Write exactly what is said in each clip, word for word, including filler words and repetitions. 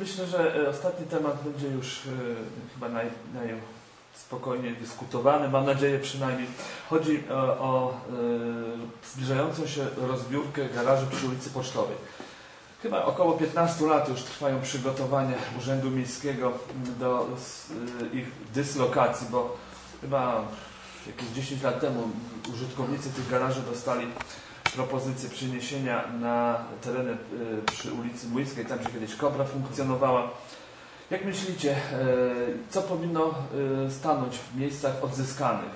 Myślę, że ostatni temat będzie już chyba naj, najspokojniej dyskutowany, mam nadzieję przynajmniej. Chodzi o, o e, zbliżającą się rozbiórkę garaży przy ulicy Pocztowej. Chyba około piętnastu lat już trwają przygotowania Urzędu Miejskiego do e, ich dyslokacji, bo chyba jakieś dziesięć lat temu użytkownicy tych garaży dostali propozycję przeniesienia na tereny przy ulicy Młyńskiej, tam gdzie kiedyś Kobra funkcjonowała. Jak myślicie, co powinno stanąć w miejscach odzyskanych,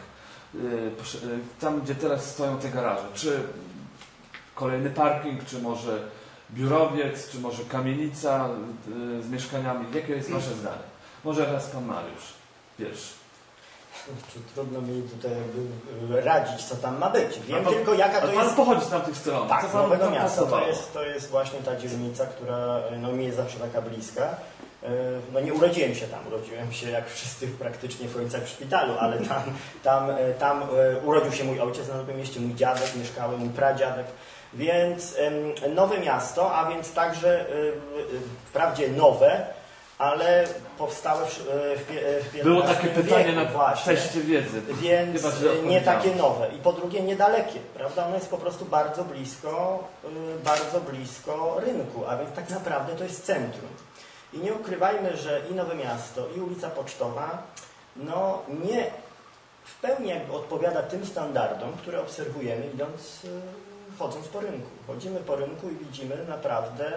tam gdzie teraz stoją te garaże? Czy kolejny parking, czy może biurowiec, czy może kamienica z mieszkaniami? Jakie jest wasze zdanie? Może raz pan Mariusz pierwszy. Trudno mi tutaj jakby radzić, co tam ma być. Wiem pan, tylko, jaka to pan jest... Pan pochodzi z tamtych stron. Tak, co z pan Nowego tam Miasta. To pasowało? jest, to jest właśnie ta dzielnica, która no, mi jest zawsze taka bliska. No nie urodziłem się tam, urodziłem się jak wszyscy praktycznie w Chojnicach w szpitalu, ale tam, tam, tam urodził się mój ojciec na Nowym Mieście, mój dziadek, mieszkałem, mój pradziadek. Więc Nowe Miasto, a więc także wprawdzie nowe, ale powstałe w, w, w Było takie pytanie wieku, na właśnie, teście wiedzy. Więc nie takie nowe. I po drugie niedalekie, prawda? Ono jest po prostu bardzo blisko, bardzo blisko rynku, a więc tak naprawdę to jest centrum. I nie ukrywajmy, że i Nowe Miasto, i ulica Pocztowa, no nie w pełni jakby odpowiada tym standardom, które obserwujemy idąc, chodząc po rynku. Chodzimy po rynku i widzimy naprawdę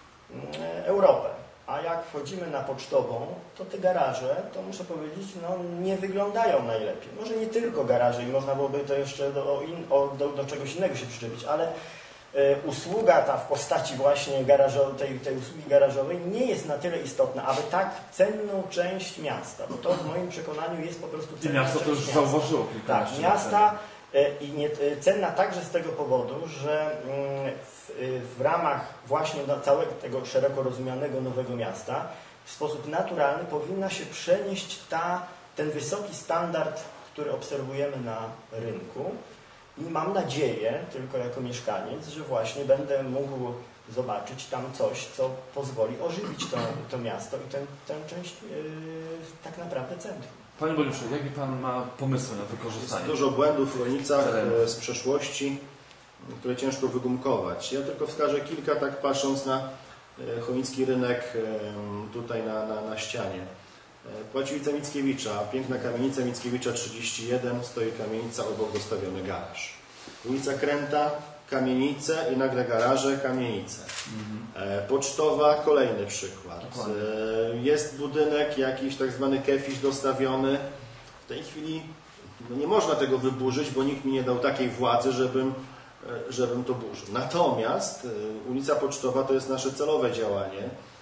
Europę. A jak wchodzimy na Pocztową, to te garaże, to muszę powiedzieć, no, nie wyglądają najlepiej. Może nie tylko garaże i można byłoby to jeszcze do, do, do czegoś innego się przyczepić, ale y, usługa ta w postaci właśnie garażo, tej, tej usługi garażowej nie jest na tyle istotna, aby tak cenną część miasta, bo to w moim przekonaniu jest po prostu cenna I miasto to już miasta. zauważyło. Tak, miasta i nie, cenna także z tego powodu, że w, w ramach właśnie całego tego szeroko rozumianego Nowego Miasta w sposób naturalny powinna się przenieść ta, ten wysoki standard, który obserwujemy na rynku i mam nadzieję, tylko jako mieszkaniec, że właśnie będę mógł zobaczyć tam coś, co pozwoli ożywić to, to miasto i tę, tę część yy, tak naprawdę centrum. Panie Boriszu, jakie Pan ma pomysły na wykorzystanie? Jest dużo błędów w Chojnicach z przeszłości, które ciężko wygumkować. Ja tylko wskażę kilka, tak patrząc na chojnicki rynek tutaj na, na, na ścianie. Płaciwica Mickiewicza, piękna kamienica Mickiewicza trzydzieści jeden, stoi kamienica, obok dostawiony garaż. Ulica Kręta, kamienice i nagle garaże, kamienice. Mhm. Pocztowa, kolejny przykład. Dokładnie. Jest budynek, jakiś tak zwany kefisz dostawiony. W tej chwili no nie można tego wyburzyć, bo nikt mi nie dał takiej władzy, żebym, żebym to burzył. Natomiast ulica Pocztowa to jest nasze celowe działanie.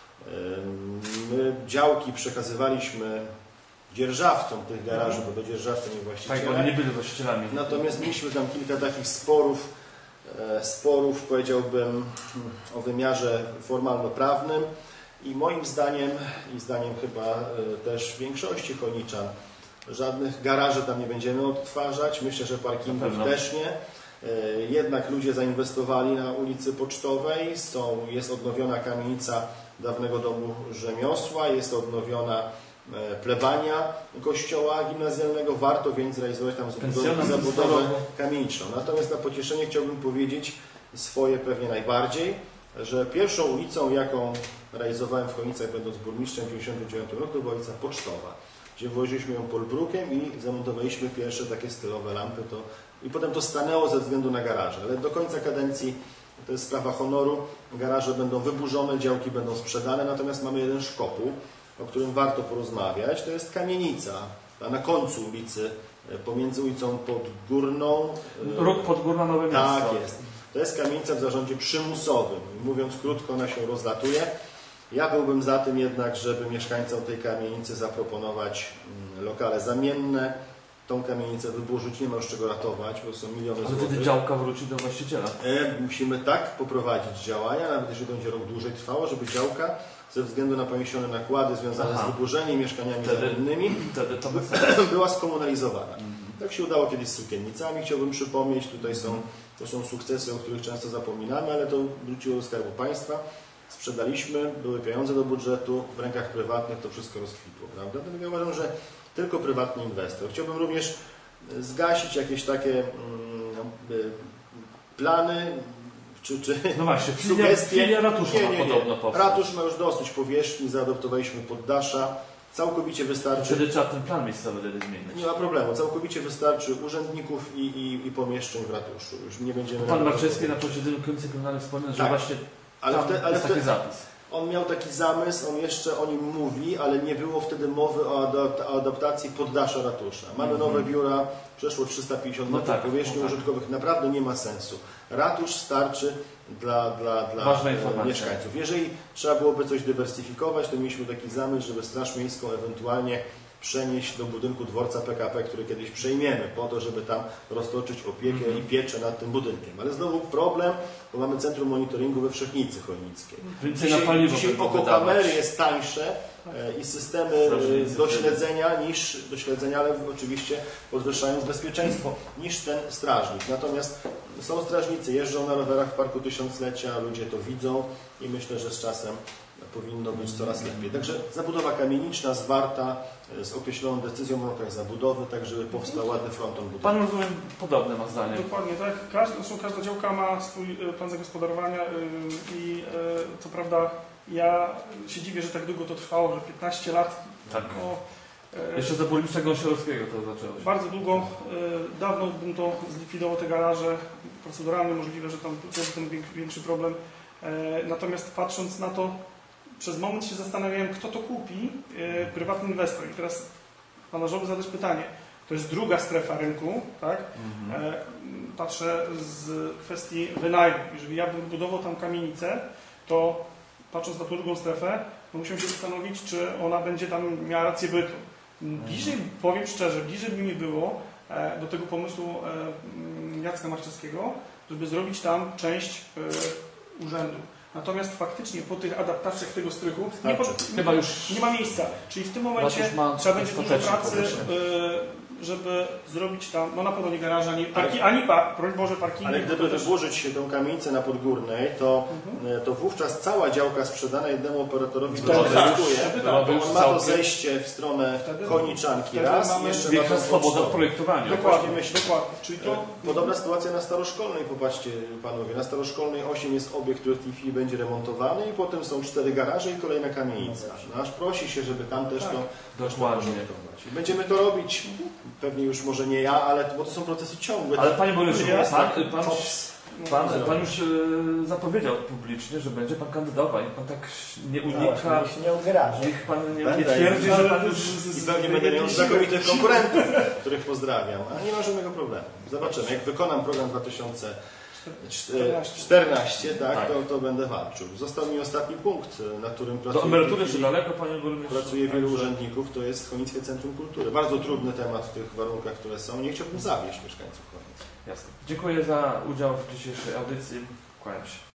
My działki przekazywaliśmy dzierżawcom tych garaży, bo do dzierżawcy nie właściciele. Tak, bo nie byli właścicielami. Natomiast mieliśmy tam kilka takich sporów, sporów, powiedziałbym, o wymiarze formalno-prawnym i moim zdaniem, i zdaniem chyba też większości chojniczan, żadnych garaży tam nie będziemy odtwarzać. Myślę, że parkingów też nie. Jednak ludzie zainwestowali na ulicy Pocztowej. Są, jest odnowiona kamienica dawnego domu rzemiosła, jest odnowiona plebania kościoła gimnazjalnego. Warto więc realizować tam zabudowę kamieniczną. Natomiast na pocieszenie chciałbym powiedzieć swoje pewnie najbardziej, że pierwszą ulicą, jaką realizowałem w Chojnicach, będąc burmistrzem w tysiąc dziewięćset dziewięćdziesiątym dziewiątym roku, to była ulica Pocztowa, gdzie włożyliśmy ją polbrukiem i zamontowaliśmy pierwsze takie stylowe lampy. To, i potem to stanęło ze względu na garaże, ale do końca kadencji to jest sprawa honoru. Garaże będą wyburzone, działki będą sprzedane, natomiast mamy jeden szkopuł, o którym warto porozmawiać. To jest kamienica na końcu ulicy, pomiędzy ulicą Podgórną. Róg Podgórna, Nowe Miasto. Tak jest. To jest kamienica w zarządzie przymusowym. Mówiąc krótko, ona się rozlatuje. Ja byłbym za tym jednak, żeby mieszkańcom tej kamienicy zaproponować lokale zamienne. Tą kamienicę wyburzyć, nie ma już czego ratować, bo są miliony złotych. Ale wtedy działka wróci do właściciela. E, musimy tak poprowadzić działania, nawet jeżeli będzie rok dłużej trwało, żeby działka ze względu na poniesione nakłady związane Aha. z wyburzeniem, mieszkaniami wtedy, zamiennymi wtedy to była skomunalizowana. Mhm. Tak się udało kiedyś z sukiennicami, chciałbym przypomnieć. Tutaj są, to są sukcesy, o których często zapominamy, ale to wróciło do Skarbu Państwa. sprzedaliśmy, były pieniądze do budżetu, w rękach prywatnych to wszystko rozkwitło, prawda? Dlatego ja uważam, że tylko prywatny inwestor. Chciałbym również zgasić jakieś takie mm, plany, czy, czy no właśnie, filia, sugestie. filia ratusza nie, ma nie, nie. podobno powstać. Ratusz ma już dosyć powierzchni, zaadoptowaliśmy poddasza, całkowicie wystarczy. Wtedy trzeba ten plan miejscowy wtedy zmienić. Nie ma problemu, całkowicie wystarczy urzędników i, i, i pomieszczeń w ratuszu. Już nie będziemy... Pan Marczewski na posiedzeniu Komisji Komunalnej wspomniał, że tak. właśnie ale tam wte, ale jest taki wte, zapis. On miał taki zamysł, on jeszcze o nim mówi, ale nie było wtedy mowy o, adap o adaptacji poddasza ratusza. Mamy mm -hmm. nowe biura, przeszło trzysta pięćdziesiąt metrów no tak, powierzchni no tak. użytkowych, naprawdę nie ma sensu. Ratusz starczy dla, dla, dla mieszkańców. Jeżeli trzeba byłoby coś dywersyfikować, to mieliśmy taki zamysł, żeby Straż Miejską ewentualnie przenieść do budynku dworca P K P, który kiedyś przejmiemy, po to, żeby tam roztoczyć opiekę mm -hmm. i pieczę nad tym budynkiem. Ale znowu problem, bo mamy centrum monitoringu we Wszechnicy Chojnickiej. Dzisiaj, dzisiaj oko kamery jest tańsze e, i systemy do śledzenia, niż, do śledzenia, ale oczywiście podwyższając bezpieczeństwo, niż ten strażnik. Natomiast są strażnicy, jeżdżą na rowerach w Parku Tysiąclecia, ludzie to widzą i myślę, że z czasem powinno być coraz lepiej. Także zabudowa kamieniczna, zwarta, z określoną decyzją o warunkach zabudowy, tak żeby powstał ładny fronton budynku. Pan, rozumiem, podobne ma zdanie. Dokładnie, tak. Każda, zresztą każda działka ma swój plan zagospodarowania i co prawda ja się dziwię, że tak długo to trwało, że piętnaście lat. Tak. No, jeszcze za burmistrza Gąsiorowskiego to zaczęło się. Bardzo długo, dawno bym to zlikwidował te garaże, proceduralnie możliwe, że tam jest ten większy problem. Natomiast patrząc na to, przez moment się zastanawiałem, kto to kupi, yy, prywatny inwestor. I teraz Pan należałoby zadać pytanie. To jest druga strefa rynku, tak? Mhm. E, patrzę z kwestii wynajmu. Jeżeli ja bym budował tam kamienicę, to patrząc na tą drugą strefę, to musiałem się zastanowić, czy ona będzie tam miała rację bytu. Bliżej, mhm. powiem szczerze, bliżej by mi było e, do tego pomysłu e, Jacka Marczewskiego, żeby zrobić tam część e, urzędu. Natomiast faktycznie po tych adaptacjach tego strychu nie, po, Chyba już nie ma miejsca. Czyli w tym momencie trzeba będzie dużo pracy, y, żeby zrobić tam, no na pewno nie garaża, ani, parki, ani par, broń Boże parkingi. Ale gdyby też... wyburzyć się tą kamienicę na Podgórnej, to, mhm. to wówczas cała działka sprzedana jednemu operatorowi to zyskuje. Tak, on ma to zejście w stronę wtedy, Chojniczanki wtedy raz, mamy jeszcze większa ma swoboda w projektowaniu. Dokładnie, myślę. Dokładnie. Czyli to... Podobna sytuacja na Staroszkolnej, popatrzcie panowie, na Staroszkolnej osiem jest obiekt, który w tej chwili będzie remontowany i potem są cztery garaże i kolejna kamienica. No, aż prosi się, żeby tam też tak. to dokładnie. Będziemy to robić, pewnie już może nie ja, ale bo to są procesy ciągłe. Ale Panie Borysie, ja, pan, pan, pan, pan, no, pan już e, zapowiedział publicznie, że będzie Pan kandydował i Pan tak nie unika, no, nie ugraża. niech Pan nie, nie Będę, twierdzi, że Pan już... I pewnie będę miał znakomitych konkurentów, których pozdrawiam, a nie ma żadnego problemu. Zobaczymy, jak wykonam program dwa tysiące czternaście, tak, tak. To, to będę walczył. Został mi ostatni punkt, na którym pracuję. Do emerytury jeszcze daleko, Panie Burmistrzu? Pracuje wielu urzędników, to jest Chojnickie Centrum Kultury. Bardzo trudny temat w tych warunkach, które są. Nie chciałbym zawieść mieszkańców Chojnic. Jasne. Dziękuję za udział w dzisiejszej audycji. Kłaniam się.